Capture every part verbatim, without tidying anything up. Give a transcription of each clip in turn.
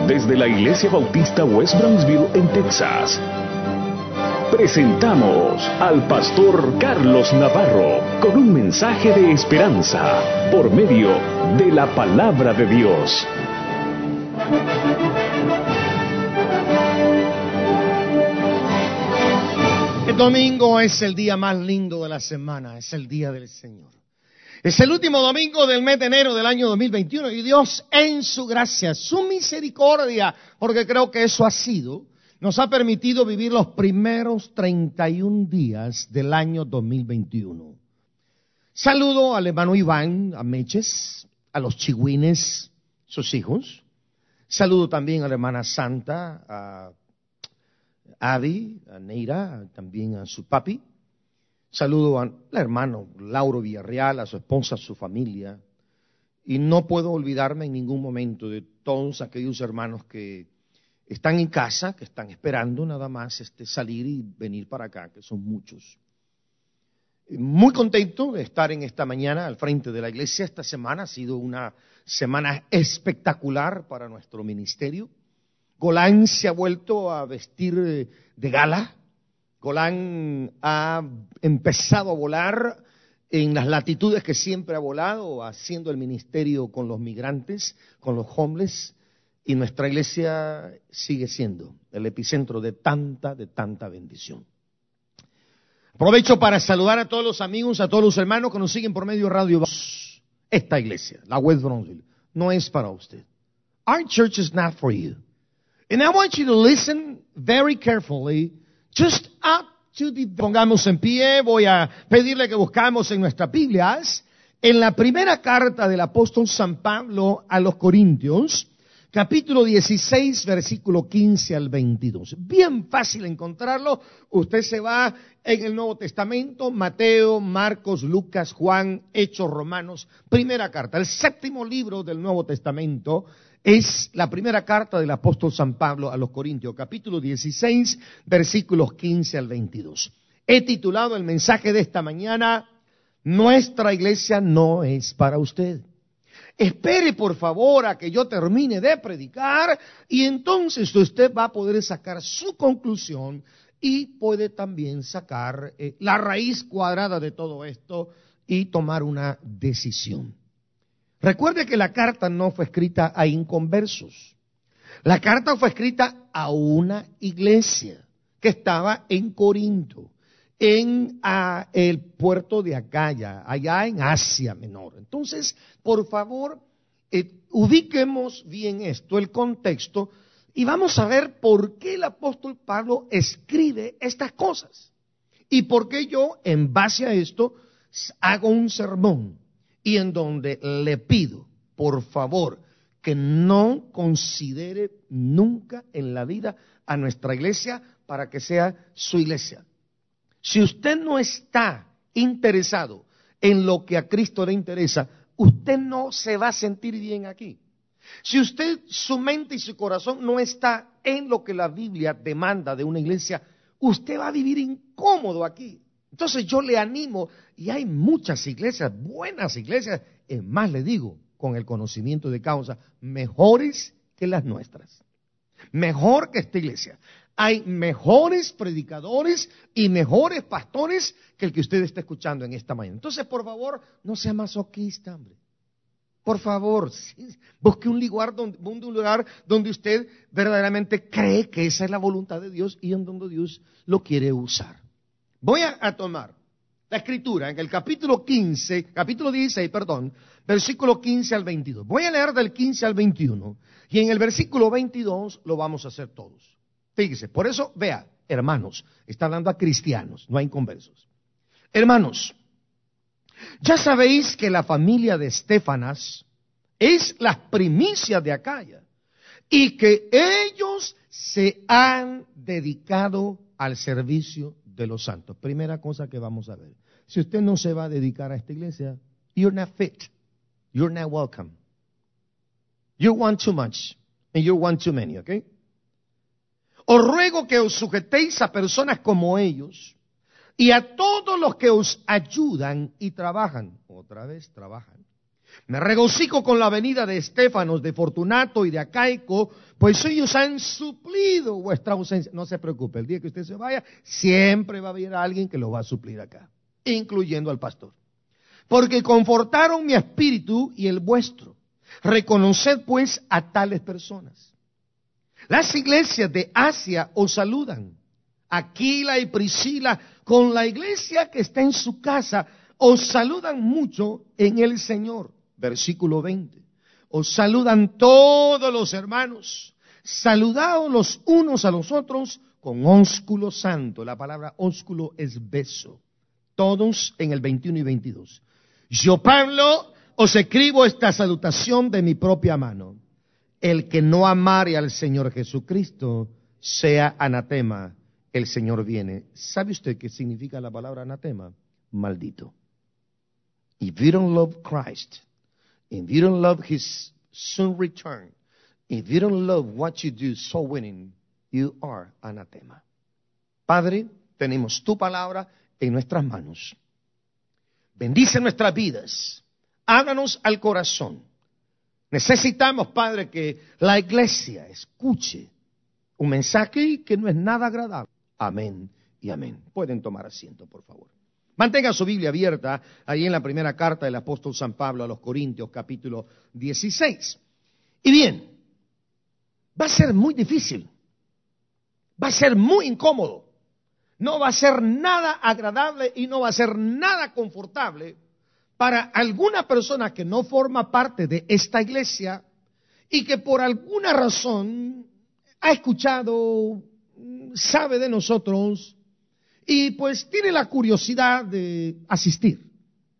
Desde la Iglesia Bautista West Brownsville en Texas, presentamos al pastor Carlos Navarro con un mensaje de esperanza por medio de la palabra de Dios. El domingo es el día más lindo de la semana, es el día del Señor. Es el último domingo del mes de enero del año dos mil veintiuno y Dios en su gracia, su misericordia, porque creo que eso ha sido, nos ha permitido vivir los primeros treinta y un días del año dos mil veintiuno. Saludo al hermano Iván, a Meches, a los chigüines, sus hijos. Saludo también a la hermana Santa, a Adi, a Neira, también a su papi. Saludo al hermano Lauro Villarreal, a su esposa, a su familia. Y no puedo olvidarme en ningún momento de todos aquellos hermanos que están en casa, que están esperando nada más este, salir y venir para acá, que son muchos. Muy contento de estar en esta mañana al frente de la iglesia. Esta semana ha sido una semana espectacular para nuestro ministerio. Golán se ha vuelto a vestir de gala. Golán ha empezado a volar en las latitudes que siempre ha volado, haciendo el ministerio con los migrantes, con los homeless, y nuestra iglesia sigue siendo el epicentro de tanta, de tanta bendición. Aprovecho para saludar a todos los amigos, a todos los hermanos que nos siguen por medio de Radio Voz. Esta iglesia, la West Brownsville, no es para usted. Our church is not for you. And I want you to listen very carefully. Just up to the... Pongamos en pie, voy a pedirle que buscamos en nuestras Biblias, en la primera carta del apóstol San Pablo a los Corintios, capítulo dieciséis, versículo quince al veintidós. Bien fácil encontrarlo. Usted se va en el Nuevo Testamento, Mateo, Marcos, Lucas, Juan, Hechos, Romanos, primera carta. El séptimo libro del Nuevo Testamento es la primera carta del apóstol San Pablo a los Corintios, capítulo dieciséis, versículos quince al veintidós. He titulado el mensaje de esta mañana, Nuestra iglesia no es para usted. Espere por favor a que yo termine de predicar y entonces usted va a poder sacar su conclusión y puede también sacar eh, la raíz cuadrada de todo esto y tomar una decisión. Recuerde que la carta no fue escrita a inconversos. La carta fue escrita a una iglesia que estaba en Corinto, en a, el puerto de Acaya, allá en Asia Menor. Entonces, por favor, eh, ubiquemos bien esto, el contexto, y vamos a ver por qué el apóstol Pablo escribe estas cosas. Y por qué yo, en base a esto, hago un sermón. Y en donde le pido, por favor, que no considere nunca en la vida a nuestra iglesia para que sea su iglesia. Si usted no está interesado en lo que a Cristo le interesa, usted no se va a sentir bien aquí. Si usted, su mente y su corazón no está en lo que la Biblia demanda de una iglesia, usted va a vivir incómodo aquí. Entonces yo le animo, y hay muchas iglesias, buenas iglesias, es más le digo, con el conocimiento de causa, mejores que las nuestras. Mejor que esta iglesia. Hay mejores predicadores y mejores pastores que el que usted está escuchando en esta mañana. Entonces, por favor, no sea masoquista, hombre. Por favor, sí, busque un lugar, donde, un lugar donde usted verdaderamente cree que esa es la voluntad de Dios y en donde Dios lo quiere usar. Voy a, a tomar la escritura en el capítulo quince, capítulo dieciséis, perdón, versículo quince al veintidós. Voy a leer del quince al veintiuno y en el versículo veintidós lo vamos a hacer todos. Fíjese, por eso, vea, hermanos, está hablando a cristianos, no a inconversos. Hermanos, ya sabéis que la familia de Estéfanas es la primicia de Acaya y que ellos se han dedicado al servicio de los santos. Primera cosa que vamos a ver. Si usted no se va a dedicar a esta iglesia, you're not fit. You're not welcome. You want too much and you want too many, ¿ok? Os ruego que os sujetéis a personas como ellos y a todos los que os ayudan y trabajan. Otra vez trabajan. Me regocijo con la venida de Estéfanos, de Fortunato y de Acaico, pues ellos han suplido vuestra ausencia. No se preocupe, el día que usted se vaya, siempre va a haber alguien que lo va a suplir acá, incluyendo al pastor. Porque confortaron mi espíritu y el vuestro. Reconoced pues a tales personas. Las iglesias de Asia os saludan. Aquila y Priscila, con la iglesia que está en su casa, os saludan mucho en el Señor. Versículo veinte. Os saludan todos los hermanos. Saludaos los unos a los otros con ósculo santo. La palabra ósculo es beso. Todos en el veintiuno y veintidós. Yo, Pablo, os escribo esta salutación de mi propia mano. El que no amare al Señor Jesucristo sea anatema. El Señor viene. ¿Sabe usted qué significa la palabra anatema? Maldito. If you don't love Christ, if you don't love His soon return, if you don't love what you do so winning, you are anatema. Padre, tenemos tu palabra en nuestras manos. Bendice nuestras vidas. Háblanos al corazón. Necesitamos, Padre, que la iglesia escuche un mensaje que no es nada agradable. Amén y amén. Pueden tomar asiento, por favor. Mantenga su Biblia abierta ahí en la primera carta del apóstol San Pablo a los Corintios, capítulo dieciséis. Y bien, va a ser muy difícil. Va a ser muy incómodo. No va a ser nada agradable y no va a ser nada confortable para alguna persona que no forma parte de esta iglesia y que por alguna razón ha escuchado, sabe de nosotros y pues tiene la curiosidad de asistir.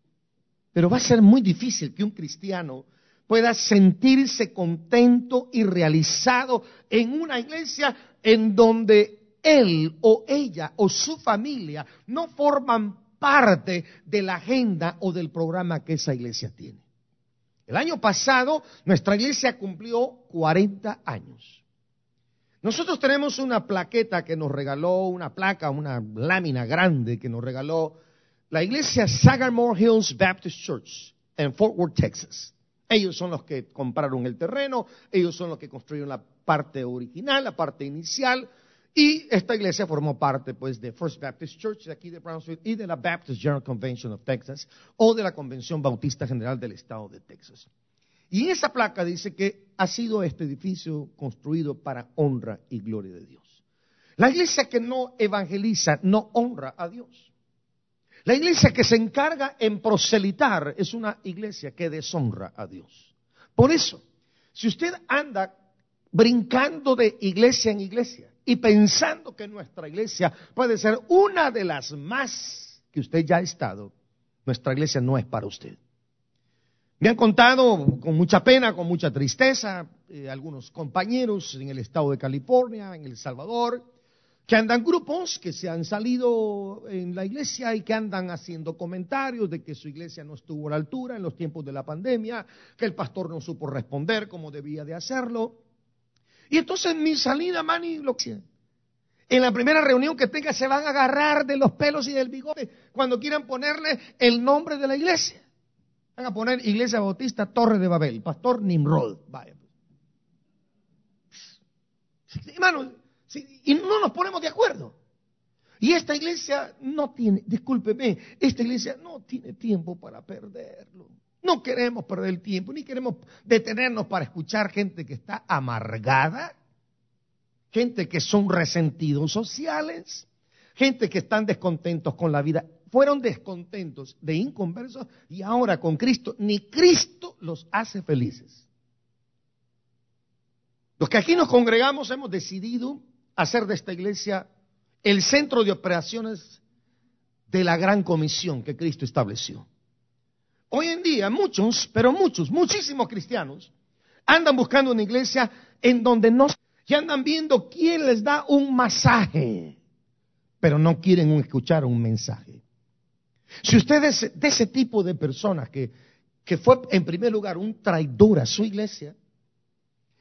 Pero va a ser muy difícil que un cristiano pueda sentirse contento y realizado en una iglesia en donde él o ella o su familia no forman parte de la agenda o del programa que esa iglesia tiene. El año pasado nuestra iglesia cumplió cuarenta años. Nosotros tenemos una plaqueta que nos regaló, una placa, una lámina grande que nos regaló la iglesia Sagamore Hills Baptist Church en Fort Worth, Texas. Ellos son los que compraron el terreno, ellos son los que construyeron la parte original, la parte inicial. Y esta iglesia formó parte, pues, de First Baptist Church de aquí de Brownsville y de la Baptist General Convention of Texas o de la Convención Bautista General del Estado de Texas. Y en esa placa dice que ha sido este edificio construido para honra y gloria de Dios. La iglesia que no evangeliza no honra a Dios. La iglesia que se encarga en proselitar es una iglesia que deshonra a Dios. Por eso, si usted anda brincando de iglesia en iglesia y pensando que nuestra iglesia puede ser una de las más que usted ya ha estado, nuestra iglesia no es para usted. Me han contado con mucha pena, con mucha tristeza, eh, algunos compañeros en el estado de California, en El Salvador, que andan grupos que se han salido en la iglesia y que andan haciendo comentarios de que su iglesia no estuvo a la altura en los tiempos de la pandemia, que el pastor no supo responder como debía de hacerlo. Y entonces en mi salida, Manny, lo que en la primera reunión que tenga se van a agarrar de los pelos y del bigote cuando quieran ponerle el nombre de la iglesia. Van a poner Iglesia Bautista Torre de Babel, Pastor Nimrod. Vaya. Hermano, sí, y no nos ponemos de acuerdo. Y esta iglesia no tiene, discúlpeme, esta iglesia no tiene tiempo para perderlo. No queremos perder el tiempo, ni queremos detenernos para escuchar gente que está amargada, gente que son resentidos sociales, gente que están descontentos con la vida. Fueron descontentos de inconversos y ahora con Cristo, ni Cristo los hace felices. Los que aquí nos congregamos hemos decidido hacer de esta iglesia el centro de operaciones de la gran comisión que Cristo estableció. Hoy en día muchos, pero muchos, muchísimos cristianos andan buscando una iglesia en donde no, y andan viendo quién les da un masaje, pero no quieren escuchar un mensaje. Si usted es de ese tipo de personas que, que fue en primer lugar un traidor a su iglesia,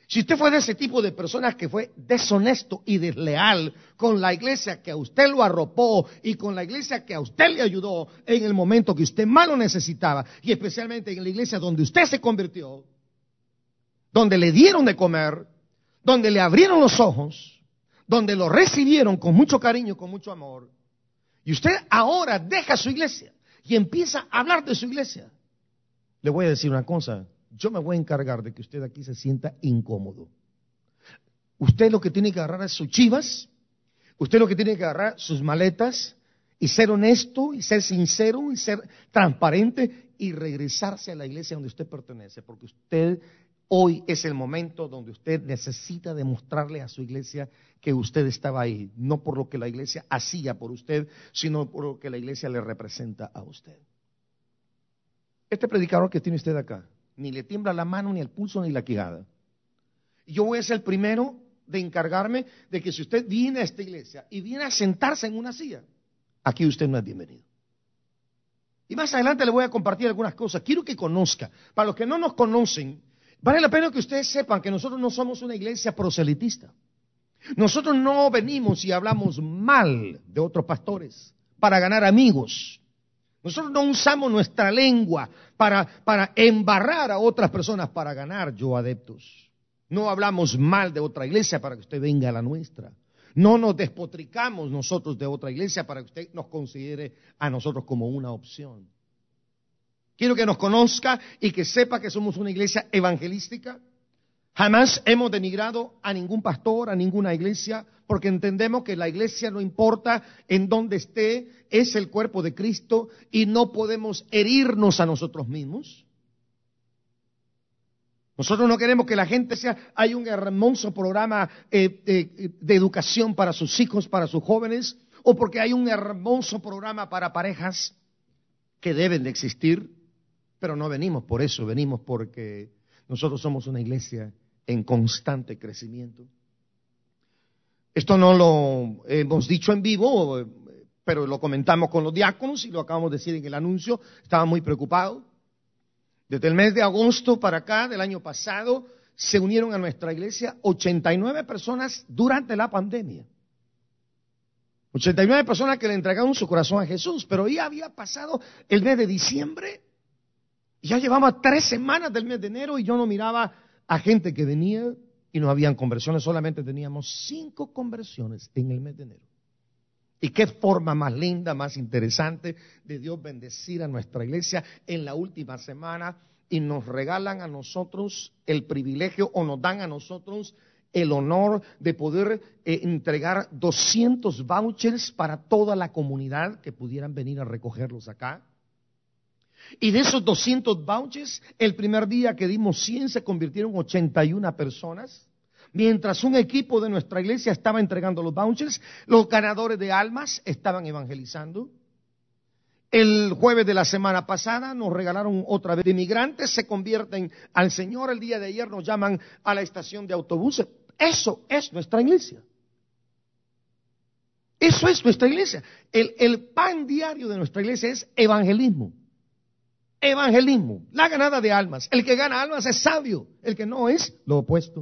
Si usted fue de ese tipo de personas que fue deshonesto y desleal con la iglesia que a usted lo arropó y con la iglesia que a usted le ayudó en el momento que usted más lo necesitaba, y especialmente en la iglesia donde usted se convirtió, donde le dieron de comer, donde le abrieron los ojos, donde lo recibieron con mucho cariño, con mucho amor, y usted ahora deja su iglesia y empieza a hablar de su iglesia, le voy a decir una cosa. Yo me voy a encargar de que usted aquí se sienta incómodo. Usted lo que tiene que agarrar es sus chivas, usted lo que tiene que agarrar sus maletas y ser honesto y ser sincero y ser transparente y regresarse a la iglesia donde usted pertenece, porque usted hoy es el momento donde usted necesita demostrarle a su iglesia que usted estaba ahí, no por lo que la iglesia hacía por usted, sino por lo que la iglesia le representa a usted. Este predicador que tiene usted acá, ni le tiembla la mano, ni el pulso, ni la quijada. Yo voy a ser el primero de encargarme de que si usted viene a esta iglesia y viene a sentarse en una silla, aquí usted no es bienvenido. Y más adelante le voy a compartir algunas cosas. Quiero que conozca. Para los que no nos conocen, vale la pena que ustedes sepan que nosotros no somos una iglesia proselitista. Nosotros no venimos y hablamos mal de otros pastores para ganar amigos. Nosotros no usamos nuestra lengua para, para embarrar a otras personas para ganar yo adeptos. No hablamos mal de otra iglesia para que usted venga a la nuestra. No nos despotricamos nosotros de otra iglesia para que usted nos considere a nosotros como una opción. Quiero que nos conozca y que sepa que somos una iglesia evangelística. Jamás hemos denigrado a ningún pastor, a ninguna iglesia, porque entendemos que la iglesia no importa en dónde esté, es el cuerpo de Cristo y no podemos herirnos a nosotros mismos. Nosotros no queremos que la gente sea, hay un hermoso programa eh, eh, de educación para sus hijos, para sus jóvenes, o porque hay un hermoso programa para parejas que deben de existir, pero no venimos por eso, venimos porque nosotros somos una iglesia en constante crecimiento. Esto no lo hemos dicho en vivo, pero lo comentamos con los diáconos y lo acabamos de decir en el anuncio. Estaban muy preocupados. Desde el mes de agosto para acá, del año pasado, se unieron a nuestra iglesia ochenta y nueve personas durante la pandemia. ochenta y nueve personas que le entregaron su corazón a Jesús, pero ya había pasado el mes de diciembre, ya llevaba tres semanas del mes de enero y yo no miraba a gente que venía y no habían conversiones, solamente teníamos cinco conversiones en el mes de enero. Y qué forma más linda, más interesante de Dios bendecir a nuestra iglesia en la última semana y nos regalan a nosotros el privilegio o nos dan a nosotros el honor de poder eh, entregar doscientos vouchers para toda la comunidad que pudieran venir a recogerlos acá. Y de esos doscientos vouchers, el primer día que dimos cien se convirtieron en ochenta y una personas. Mientras un equipo de nuestra iglesia estaba entregando los vouchers, los ganadores de almas estaban evangelizando. El jueves de la semana pasada nos regalaron otra vez de inmigrantes, se convierten al Señor. El día de ayer nos llaman a la estación de autobuses. Eso es nuestra iglesia. Eso es nuestra iglesia. El, el pan diario de nuestra iglesia es evangelismo. Evangelismo, la ganada de almas. El que gana almas es sabio, el que no es lo opuesto.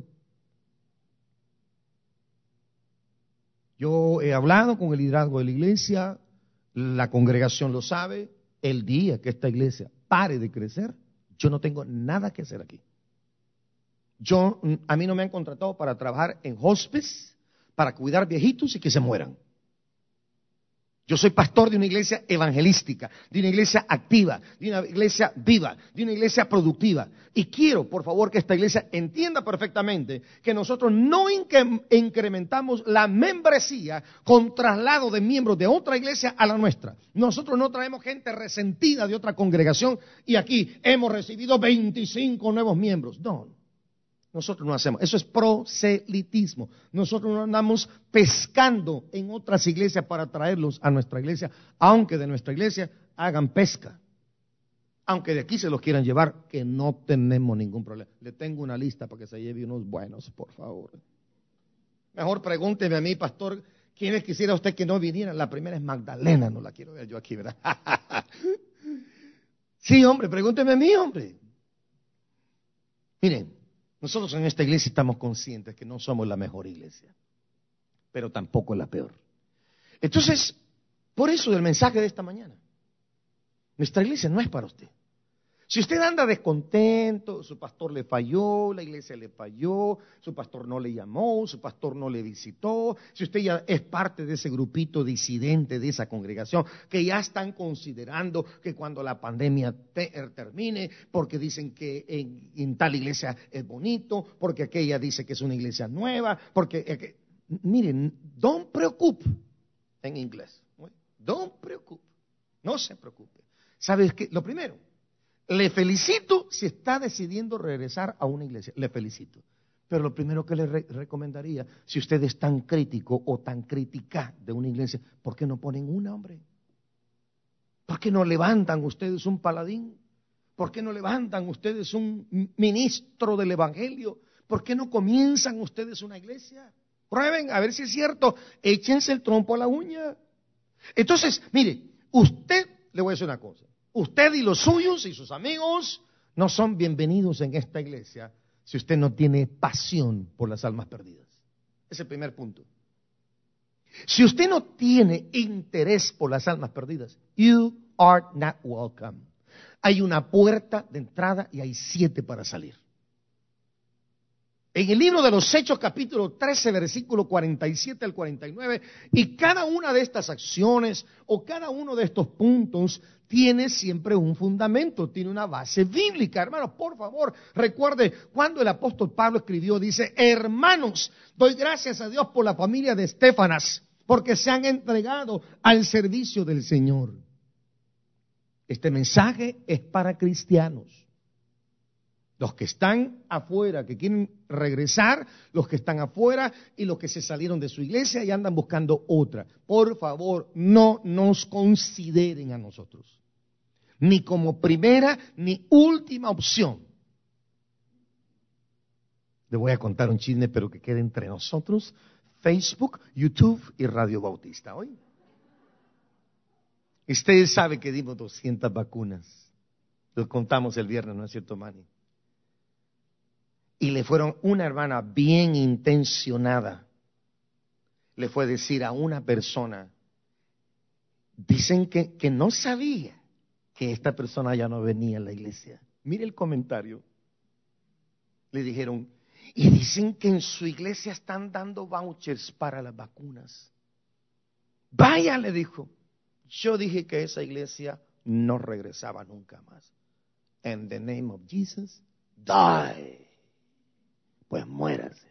Yo he hablado con el liderazgo de la iglesia, la congregación lo sabe. El día que esta iglesia pare de crecer, yo no tengo nada que hacer aquí. Yo, a mí no me han contratado para trabajar en hospice, para cuidar viejitos y que se mueran. Yo soy pastor de una iglesia evangelística, de una iglesia activa, de una iglesia viva, de una iglesia productiva. Y quiero, por favor, que esta iglesia entienda perfectamente que nosotros no incrementamos la membresía con traslado de miembros de otra iglesia a la nuestra. Nosotros no traemos gente resentida de otra congregación y aquí hemos recibido veinticinco nuevos miembros. No. Nosotros no hacemos, eso es proselitismo. Nosotros no andamos pescando en otras iglesias para traerlos a nuestra iglesia, aunque de nuestra iglesia hagan pesca. Aunque de aquí se los quieran llevar, que no tenemos ningún problema. Le tengo una lista para que se lleve unos buenos, por favor. Mejor pregúnteme a mí, pastor, ¿quiénes quisiera usted que no vinieran? La primera es Magdalena, no la quiero ver yo aquí, ¿verdad? Sí, hombre, pregúnteme a mí, hombre. Miren. Nosotros en esta iglesia estamos conscientes que no somos la mejor iglesia, pero tampoco la peor. Entonces, por eso del mensaje de esta mañana, nuestra iglesia no es para usted. Si usted anda descontento, su pastor le falló, la iglesia le falló, su pastor no le llamó, su pastor no le visitó, si usted ya es parte de ese grupito disidente de esa congregación, que ya están considerando que cuando la pandemia te, termine, porque dicen que en, en tal iglesia es bonito, porque aquella dice que es una iglesia nueva, porque, eh, que, miren, don't preocupe en inglés, don't preocupe, no se preocupe. ¿Sabes qué? Lo primero, le felicito si está decidiendo regresar a una iglesia, le felicito. Pero lo primero que le re recomendaría, si usted es tan crítico o tan crítica de una iglesia, ¿por qué no ponen una, hombre? ¿Por qué no levantan ustedes un paladín? ¿Por qué no levantan ustedes un ministro del evangelio? ¿Por qué no comienzan ustedes una iglesia? Prueben, a ver si es cierto, échense el trompo a la uña. Entonces, mire, usted, le voy a decir una cosa. Usted y los suyos y sus amigos no son bienvenidos en esta iglesia si usted no tiene pasión por las almas perdidas. Ese es el primer punto. Si usted no tiene interés por las almas perdidas, you are not welcome. Hay una puerta de entrada y hay siete para salir. En el libro de los Hechos, capítulo trece, versículo cuarenta y siete al cuarenta y nueve, y cada una de estas acciones o cada uno de estos puntos tiene siempre un fundamento, tiene una base bíblica. Hermanos, por favor, recuerde cuando el apóstol Pablo escribió, dice, hermanos, doy gracias a Dios por la familia de Estéfanas, porque se han entregado al servicio del Señor. Este mensaje es para cristianos. Los que están afuera, que quieren regresar, los que están afuera y los que se salieron de su iglesia y andan buscando otra. Por favor, no nos consideren a nosotros, ni como primera ni última opción. Le voy a contar un chisme, pero que quede entre nosotros, Facebook, YouTube y Radio Bautista. ¿Oye? Ustedes saben que dimos doscientas vacunas. Lo contamos el viernes, ¿no es cierto, Manny? Y le fueron una hermana bien intencionada, le fue a decir a una persona, dicen que, que no sabía que esta persona ya no venía a la iglesia. Mire el comentario. Le dijeron, y dicen que en su iglesia están dando vouchers para las vacunas. Vaya, le dijo. Yo dije que esa iglesia no regresaba nunca más. In the name of Jesus, die. Pues muérase.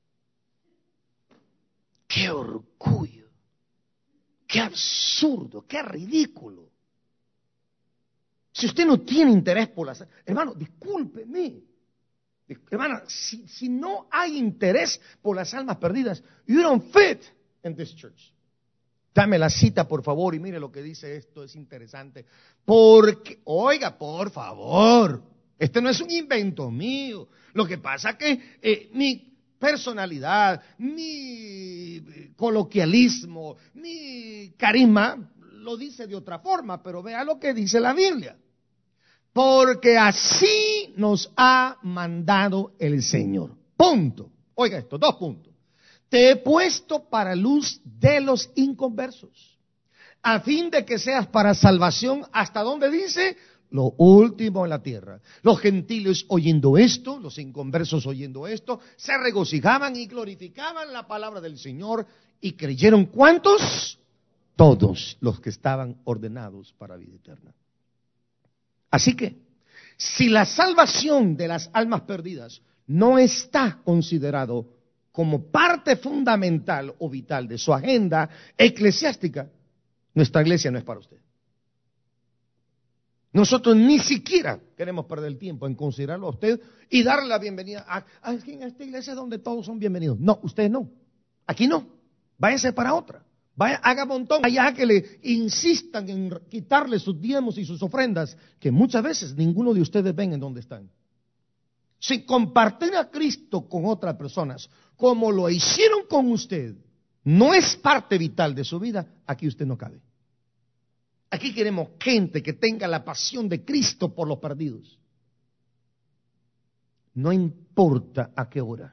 ¡Qué orgullo! ¡Qué absurdo! ¡Qué ridículo! Si usted no tiene interés por las... Hermano, discúlpeme. Hermana, si, si no hay interés por las almas perdidas, you don't fit in this church. Dame la cita, por favor, y mire lo que dice esto, es interesante. Porque, oiga, por favor, este no es un invento mío. Lo que pasa que eh, mi personalidad, mi coloquialismo, mi carisma lo dice de otra forma, pero vea lo que dice la Biblia. Porque así nos ha mandado el Señor. Punto. Oiga esto, dos puntos. Te he puesto para luz de los inconversos, a fin de que seas para salvación, ¿hasta dónde dice? Lo último en la tierra. Los gentiles oyendo esto, los inconversos oyendo esto, se regocijaban y glorificaban la palabra del Señor y creyeron. ¿Cuántos? Todos los que estaban ordenados para vida eterna. Así que, si la salvación de las almas perdidas no está considerado como parte fundamental o vital de su agenda eclesiástica, nuestra iglesia no es para usted. Nosotros ni siquiera queremos perder el tiempo en considerarlo a usted y darle la bienvenida a, a, a esta iglesia donde todos son bienvenidos. No, usted no. Aquí no. Váyase para otra. Vaya, haga montón allá que le insistan en quitarle sus diezmos y sus ofrendas, que muchas veces ninguno de ustedes ven en dónde están. Si compartir a Cristo con otras personas, como lo hicieron con usted, no es parte vital de su vida, aquí usted no cabe. Aquí queremos gente que tenga la pasión de Cristo por los perdidos. No importa a qué hora.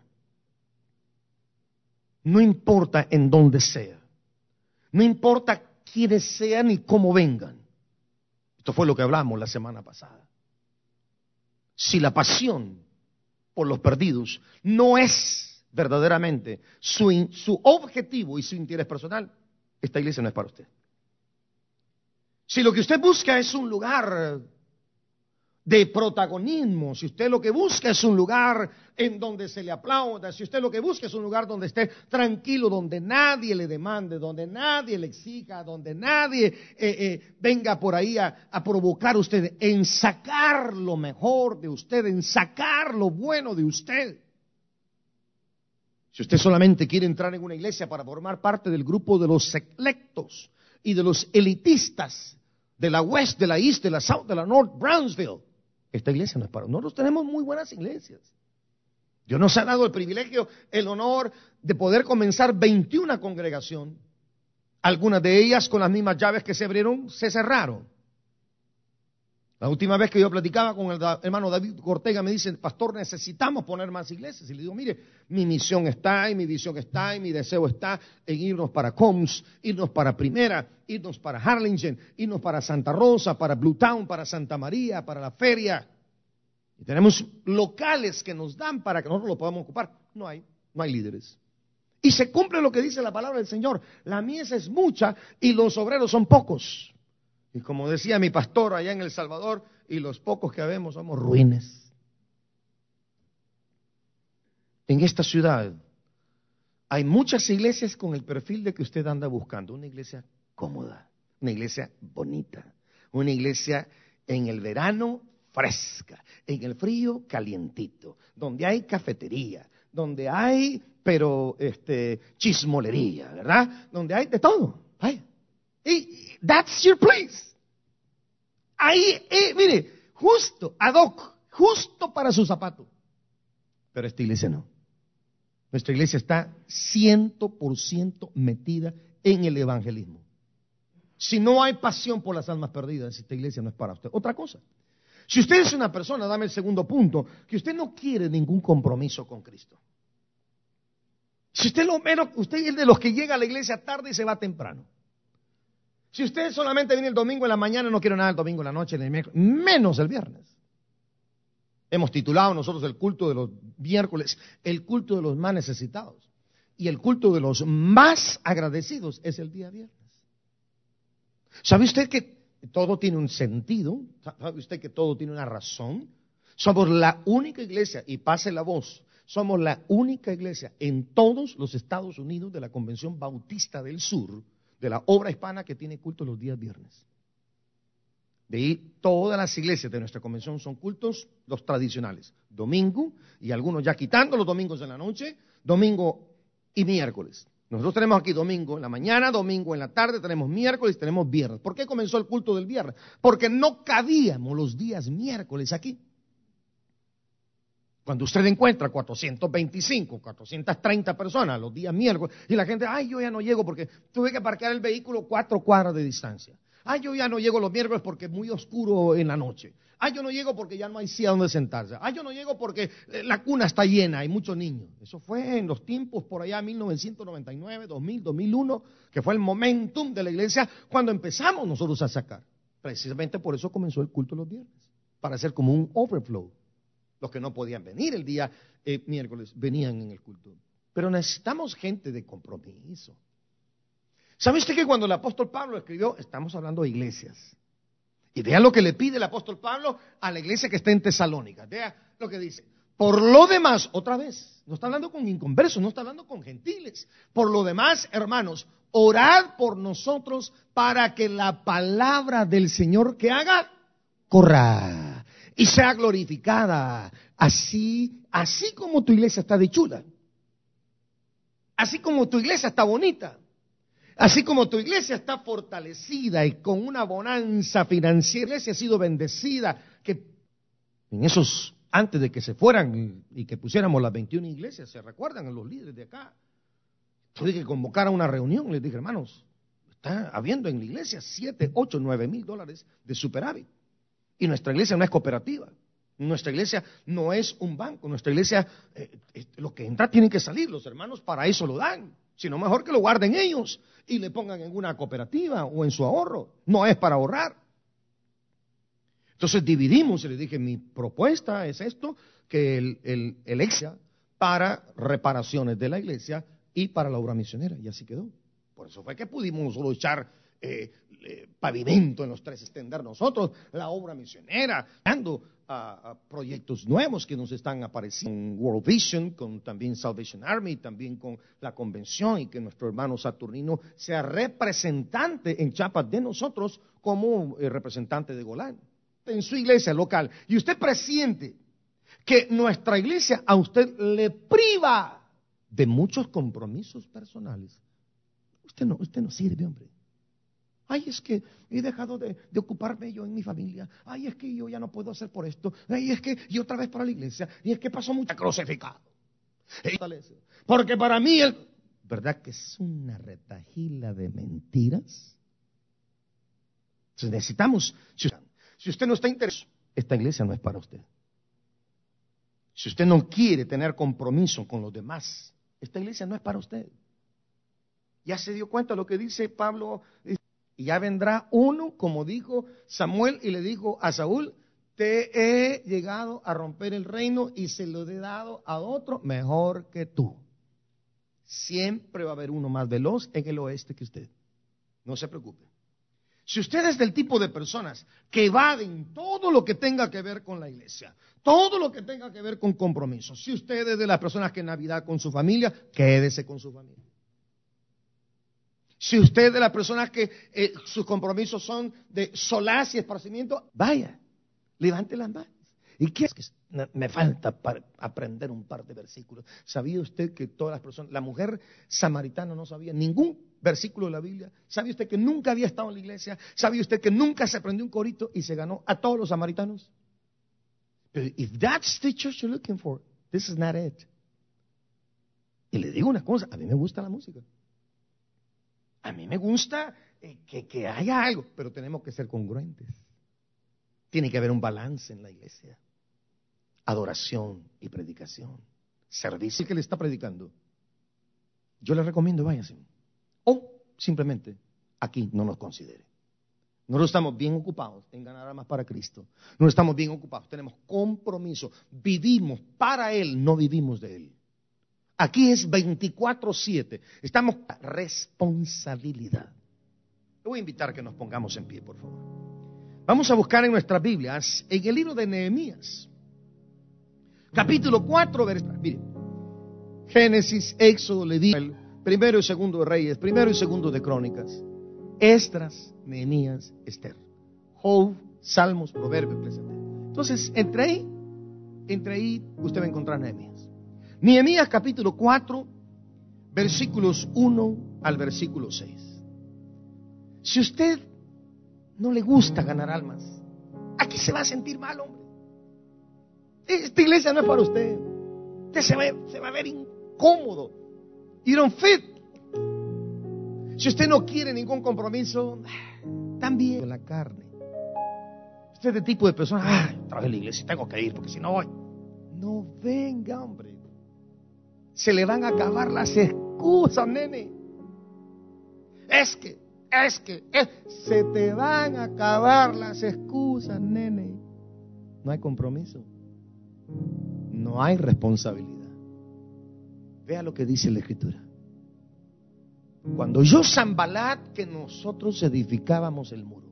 No importa en dónde sea. No importa quiénes sean ni cómo vengan. Esto fue lo que hablamos la semana pasada. Si la pasión por los perdidos no es verdaderamente su, su objetivo y su interés personal, esta iglesia no es para usted. Si lo que usted busca es un lugar de protagonismo, si usted lo que busca es un lugar en donde se le aplauda, si usted lo que busca es un lugar donde esté tranquilo, donde nadie le demande, donde nadie le exija, donde nadie eh, eh, venga por ahí a, a provocar a usted, en sacar lo mejor de usted, en sacar lo bueno de usted. Si usted solamente quiere entrar en una iglesia para formar parte del grupo de los selectos y de los elitistas de la West, de la East, de la South, de la North, Brownsville, esta iglesia no es para nosotros. Tenemos muy buenas iglesias. Dios nos ha dado el privilegio, el honor de poder comenzar veintiuna congregación. Algunas de ellas con las mismas llaves que se abrieron, se cerraron. La última vez que yo platicaba con el hermano David Ortega, me dice, pastor, necesitamos poner más iglesias. Y le digo, mire, mi misión está, y mi visión está, y mi deseo está en irnos para Combs, irnos para Primera, irnos para Harlingen, irnos para Santa Rosa, para Blue Town, para Santa María, para la feria. Y tenemos locales que nos dan para que nosotros lo podamos ocupar. No hay, no hay líderes. Y se cumple lo que dice la palabra del Señor. La mies es mucha y los obreros son pocos. Y como decía mi pastor allá en El Salvador, y los pocos que habemos somos ruines. En esta ciudad hay muchas iglesias con el perfil de que usted anda buscando. Una iglesia cómoda, una iglesia bonita, una iglesia en el verano fresca, en el frío calientito, donde hay cafetería, donde hay, pero este, chismolería, ¿verdad? Donde hay de todo. Ay. Y that's your place. Ahí, eh, mire, justo, ad hoc, justo para su zapato. Pero esta iglesia no. Nuestra iglesia está ciento por ciento metida en el evangelismo. Si no hay pasión por las almas perdidas, esta iglesia no es para usted. Otra cosa, si usted es una persona, dame el segundo punto, que usted no quiere ningún compromiso con Cristo. Si usted lo menos, usted es de los que llega a la iglesia tarde y se va temprano. Si usted solamente viene el domingo en la mañana, no quiere nada el domingo en la noche, ni el miércoles, menos el viernes. Hemos titulado nosotros el culto de los miércoles, el culto de los más necesitados. Y el culto de los más agradecidos es el día viernes. ¿Sabe usted que todo tiene un sentido? ¿Sabe usted que todo tiene una razón? Somos la única iglesia, y pase la voz, somos la única iglesia en todos los Estados Unidos de la Convención Bautista del Sur, de la obra hispana, que tiene culto los días viernes. De ahí todas las iglesias de nuestra convención son cultos los tradicionales, domingo, y algunos ya quitando los domingos en la noche, domingo y miércoles. Nosotros tenemos aquí domingo en la mañana, domingo en la tarde, tenemos miércoles, tenemos viernes. ¿Por qué comenzó el culto del viernes? Porque no cabíamos los días miércoles aquí. Cuando usted encuentra cuatrocientos veinticinco, cuatrocientas treinta personas los días miércoles, y la gente, ay, yo ya no llego porque tuve que parquear el vehículo cuatro cuadras de distancia. Ay, yo ya no llego los miércoles porque es muy oscuro en la noche. Ay, yo no llego porque ya no hay silla donde sentarse. Ay, yo no llego porque la cuna está llena, hay muchos niños. Eso fue en los tiempos por allá, mil novecientos noventa y nueve, dos mil, dos mil uno, que fue el momentum de la iglesia cuando empezamos nosotros a sacar. Precisamente por eso comenzó el culto los viernes, para hacer como un overflow. Los que no podían venir el día eh, miércoles venían en el culto. Pero necesitamos gente de compromiso. ¿Sabe usted que cuando el apóstol Pablo escribió, estamos hablando de iglesias? Y vean lo que le pide el apóstol Pablo a la iglesia que está en Tesalónica. Vea lo que dice. Por lo demás, otra vez, no está hablando con inconversos, no está hablando con gentiles. Por lo demás, hermanos, orad por nosotros para que la palabra del Señor que haga, corra y sea glorificada, así, así como tu iglesia está de chula, así como tu iglesia está bonita, así como tu iglesia está fortalecida y con una bonanza financiera, la iglesia ha sido bendecida, que en esos, antes de que se fueran y, y que pusiéramos las veintiuna iglesias, se recuerdan a los líderes de acá, tuve que convocar a una reunión, les dije, hermanos, está habiendo en la iglesia siete, ocho, nueve mil dólares de superávit. Y nuestra iglesia no es cooperativa. Nuestra iglesia no es un banco. Nuestra iglesia, eh, eh, lo que entra tiene que salir. Los hermanos para eso lo dan. Sino mejor que lo guarden ellos y le pongan en una cooperativa o en su ahorro. No es para ahorrar. Entonces dividimos y le dije, mi propuesta es esto, que el, el, el extra para reparaciones de la iglesia y para la obra misionera. Y así quedó. Por eso fue que pudimos solo echar eh, eh, pavimento en los tres extender nosotros, la obra misionera, dando a, a proyectos nuevos que nos están apareciendo en World Vision, con también Salvation Army, también con la convención, y que nuestro hermano Saturnino sea representante en Chiapas de nosotros como eh, representante de Golán en su iglesia local. Y usted presiente que nuestra iglesia a usted le priva de muchos compromisos personales. Usted no, usted no sirve, hombre. Ay, es que he dejado de, de ocuparme yo en mi familia. Ay, es que yo ya no puedo hacer por esto. Ay, es que yo otra vez para la iglesia. Y es que pasó mucho crucificado. Porque para mí, el, ¿verdad que es una retajila de mentiras? Entonces necesitamos, si, si usted no está interesado, esta iglesia no es para usted. Si usted no quiere tener compromiso con los demás, esta iglesia no es para usted. Ya se dio cuenta de lo que dice Pablo. Y ya vendrá uno, como dijo Samuel, y le dijo a Saúl, te he llegado a romper el reino y se lo he dado a otro mejor que tú. Siempre va a haber uno más veloz en el oeste que usted. No se preocupe. Si usted es del tipo de personas que evaden todo lo que tenga que ver con la iglesia, todo lo que tenga que ver con compromisos, si usted es de las personas que en Navidad con su familia, quédese con su familia. Si usted es de las personas que eh, sus compromisos son de solaz y esparcimiento, vaya, levante las manos. ¿Y qué es que me falta para aprender un par de versículos? ¿Sabía usted que todas las personas, la mujer samaritana no sabía ningún versículo de la Biblia? ¿Sabía usted que nunca había estado en la iglesia? ¿Sabía usted que nunca se aprendió un corito y se ganó a todos los samaritanos? But if that's the church you're looking for, this is not it. Y le digo una cosa, a mí me gusta la música. A mí me gusta eh, que, que haya algo, pero tenemos que ser congruentes. Tiene que haber un balance en la iglesia. Adoración y predicación. Servicio que le está predicando. Yo le recomiendo, váyase. O simplemente aquí no nos considere. Nosotros estamos bien ocupados en ganar almas para Cristo. No estamos bien ocupados, tenemos compromiso. Vivimos para Él, no vivimos de Él. Aquí es veinticuatro siete. Estamos a responsabilidad. Le voy a invitar a que nos pongamos en pie, por favor. Vamos a buscar en nuestras Biblias, en el libro de Nehemías, capítulo cuatro, versículo. Mire, Génesis, Éxodo, Levítico, primero y segundo de Reyes, primero y segundo de Crónicas, Esdras, Nehemías, Esther, Job, Salmos, Proverbios, Eclesiastés. Entonces, entre ahí, entre ahí, usted va a encontrar Nehemías. Nehemías capítulo cuatro, versículos uno al versículo seis. Si usted no le gusta ganar almas, aquí se va a sentir mal, hombre. Esta iglesia no es para usted. Usted se va, se va a ver incómodo. You don't fit. Si usted no quiere ningún compromiso, también en la carne. Usted es de tipo de persona, ah, trabajo en la iglesia, tengo que ir porque si no voy. No venga, hombre. Se le van a acabar las excusas, nene. Es que, es que, es, se te van a acabar las excusas, nene. No hay compromiso. No hay responsabilidad. Vea lo que dice la Escritura. Cuando yo Sanbalat, que nosotros edificábamos el muro.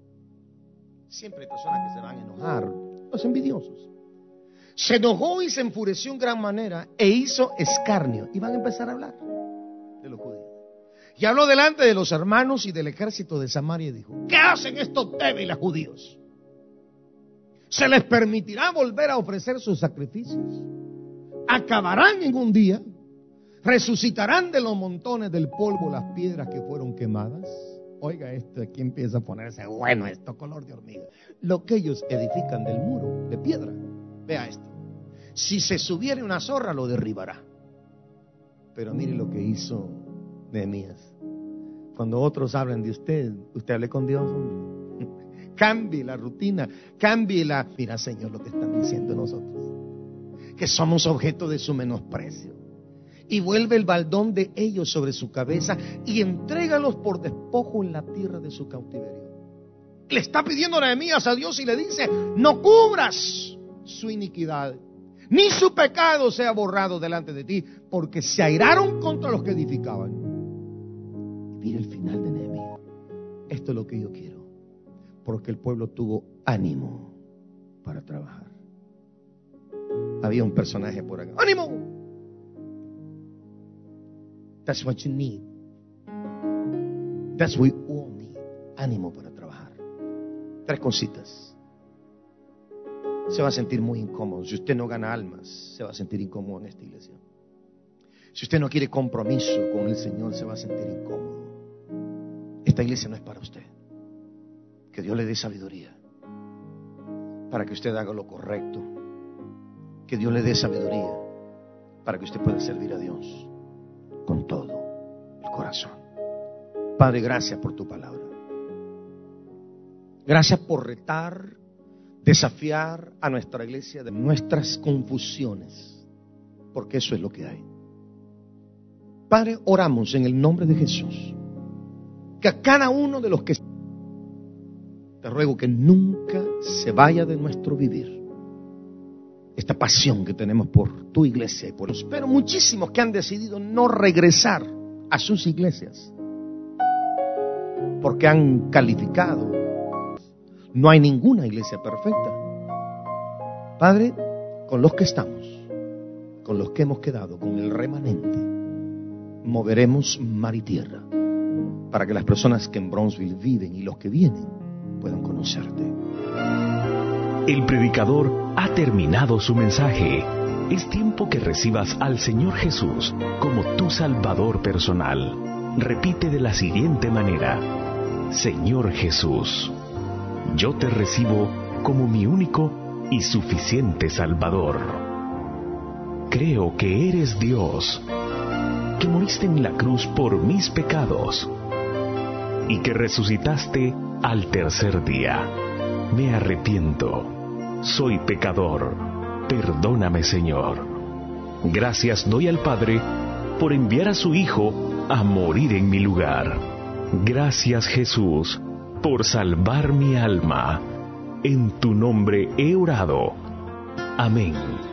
Siempre hay personas que se van a enojar, los envidiosos. Se enojó y se enfureció en gran manera e hizo escarnio. Y van a empezar a hablar de los judíos. Y habló delante de los hermanos y del ejército de Samaria y dijo: ¿qué hacen estos débiles judíos? ¿Se les permitirá volver a ofrecer sus sacrificios? ¿Acabarán en un día? ¿Resucitarán de los montones del polvo las piedras que fueron quemadas? Oiga esto, aquí empieza a ponerse bueno esto, color de hormiga. Lo que ellos edifican del muro de piedra. Vea esto. Si se subiera una zorra, lo derribará. Pero mire lo que hizo Nehemías. Cuando otros hablan de usted, usted hable con Dios, hombre. cambie la rutina, cambie la... Mira, Señor, lo que están diciendo nosotros, que somos objeto de su menosprecio. Y vuelve el baldón de ellos sobre su cabeza y entrégalos por despojo en la tierra de su cautiverio. Le está pidiendo Nehemías a Dios y le dice: no cubras su iniquidad, ni su pecado sea borrado delante de ti, porque se airaron contra los que edificaban. Mira el final de Nehemías. Esto es lo que yo quiero, porque el pueblo tuvo ánimo para trabajar. Había un personaje por acá. ¡Ánimo! That's what you need. That's what we all need. Ánimo para trabajar. Tres cositas. Se va a sentir muy incómodo. Si usted no gana almas, se va a sentir incómodo en esta iglesia. Si usted no quiere compromiso con el Señor, se va a sentir incómodo. Esta iglesia no es para usted. Que Dios le dé sabiduría para que usted haga lo correcto. Que Dios le dé sabiduría para que usted pueda servir a Dios con todo el corazón. Padre, gracias por tu palabra. Gracias por retar, desafiar a nuestra iglesia de nuestras confusiones, porque eso es lo que hay. Padre, oramos en el nombre de Jesús, que a cada uno de los que te ruego que nunca se vaya de nuestro vivir esta pasión que tenemos por tu iglesia y por los, pero muchísimos que han decidido no regresar a sus iglesias porque han calificado. No hay ninguna iglesia perfecta. Padre, con los que estamos, con los que hemos quedado, con el remanente, moveremos mar y tierra para que las personas que en Brownsville viven y los que vienen puedan conocerte. El predicador ha terminado su mensaje. Es tiempo que recibas al Señor Jesús como tu Salvador personal. Repite de la siguiente manera: Señor Jesús, yo te recibo como mi único y suficiente Salvador. Creo que eres Dios, que moriste en la cruz por mis pecados y que resucitaste al tercer día. Me arrepiento, soy pecador, perdóname, Señor. Gracias doy al Padre por enviar a su Hijo a morir en mi lugar. Gracias, Jesús, por salvar mi alma. En tu nombre he orado. Amén.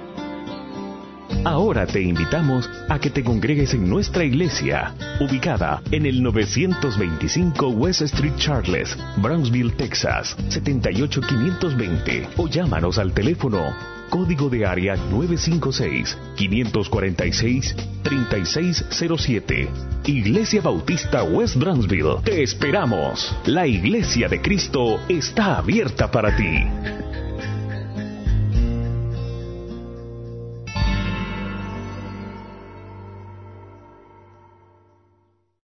Ahora te invitamos a que te congregues en nuestra iglesia, ubicada en el novecientos veinticinco West Street Charles, Brownsville, Texas, setenta y ocho quinientos veinte, o llámanos al teléfono código de área nueve cinco seis, cinco cuatro seis, tres seis cero siete. Iglesia Bautista West Brownsville. Te esperamos. La Iglesia de Cristo está abierta para ti.